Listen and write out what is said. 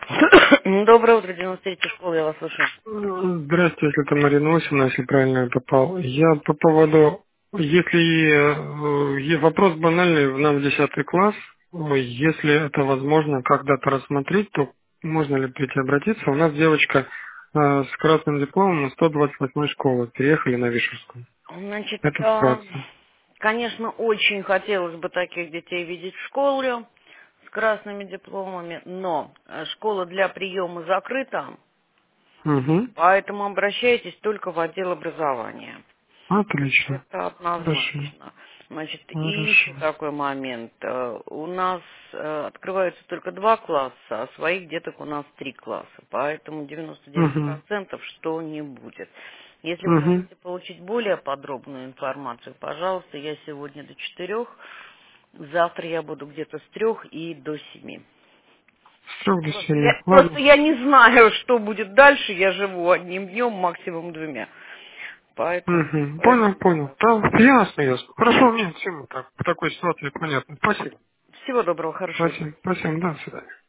Доброе утро, 93-я школа, я вас слушаю. Здравствуйте, если это Марина Осина, если правильно я попал. Я по поводу, если вопрос банальный, нам в 10 класс, если это возможно когда-то рассмотреть, то можно ли прийти обратиться? У нас девочка с красным дипломом 128 школы, переехали на Вишерскую. Значит, Это вкратце. конечно, очень хотелось бы таких детей видеть в школе с красными дипломами, но школа для приема закрыта, Угу. поэтому обращайтесь только в отдел образования. Отлично. Это Хорошо. однозначно. Значит, и Хорошо. еще такой момент. У нас открываются только 2 класса, а своих деток у нас 3 класса. Поэтому Угу. 99% что не будет. Если вы Угу. хотите получить более подробную информацию, пожалуйста, я сегодня до 4, завтра я буду где-то с 3 и до 7. С 3 до Просто 7. просто Ладно. я не знаю, что будет дальше. Я живу одним днем, максимум 2. Поэтому, Угу. Понял, поэтому понял. Да, ясно, ясно. Хорошо, нет, всем так, в такой ситуации понятно. Спасибо. всего доброго, хорошего дня. Спасибо, спасибо, да, до свидания.